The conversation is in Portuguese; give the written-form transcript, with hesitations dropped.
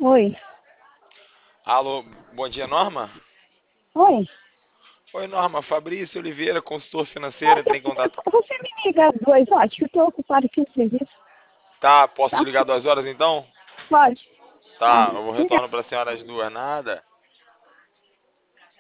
Oi. Alô, bom dia, Norma? Oi. Oi, Norma, Fabrício Oliveira, consultor financeiro, Olha, entrei em contato. você me liga às 2 horas, que eu estou ocupado aqui no serviço, Tá, posso te tá? ligar 2 horas então? Pode. Tá. Tá, eu vou Obrigada. retorno pra senhora às 2, nada.